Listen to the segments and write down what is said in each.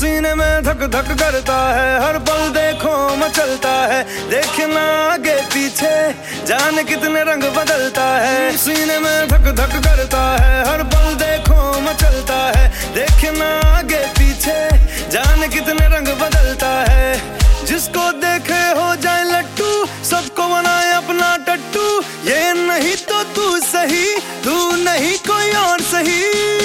सीने में धक धक करता है, हर पल देखो मचलता है, देखना आगे पीछे जाने कितने रंग बदलता है। सीने में धक धक करता है, हर पल देखो मचलता है, देखना आगे पीछे जाने कितने रंग बदलता है। जिसको देखे हो जाए लट्टू, सबको बनाए अपना टट्टू, ये नहीं तो तू सही, तू नहीं कोई और सही।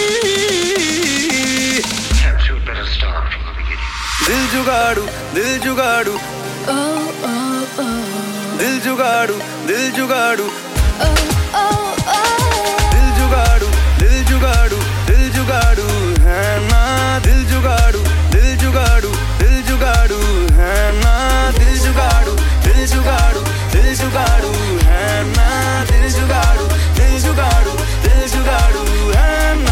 दिल जुगाड़ू दिल जुगाड़ू, दिल जुगाड़ू दिल जुगाड़ू, दिल जुगाड़ू दिल जुगाड़ू, दिल जुगाड़ू है ना, दिल जुगाड़ू दिल जुगाड़ू, दिल जुगाड़ू है ना, दिल जुगाड़ू दिल जुगाड़ू, दिल जुगाड़ू है ना, दिल जुगाड़ू दिल जुगाड़ू, दिल जुगाड़ू है ना।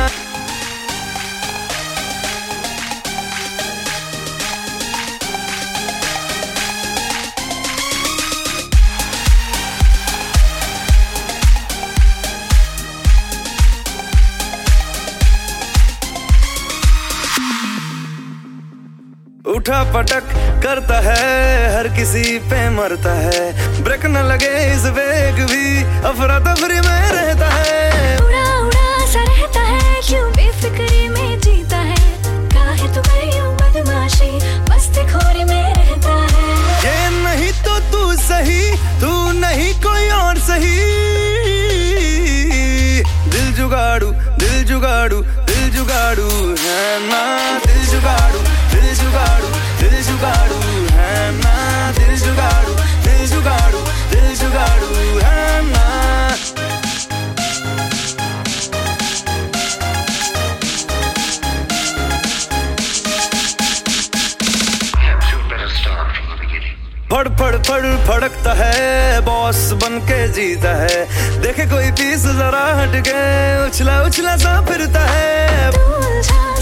उठा पटक करता है, हर किसी पे मरता है, ब्रेक न लगे इस वेग भी अफरा तफरी में रहता है। उड़ा उड़ा सा रहता है, क्यों बेफिक्री में जीता है, काहे तुम्हें यूं बदमाशी मस्ती खोरी में रहता है। ये नहीं तो तू सही, तू नहीं कोई और सही। दिल जुगाड़ू दिल जुगाड़ू, दिल जुगाड़ू है ना, दिल जुगाड़ू दिल जुगाड़ू, दिल जुगाड़ू है ना, दिल जुगाड़ू दिल जुगाड़ू, दिल जुगाड़ू है ना। फड़ फड़ फड़ फड़कता है, बॉस बन के जीता है, देखे कोई पीस जरा हट के उछला उछला सा फिरता है।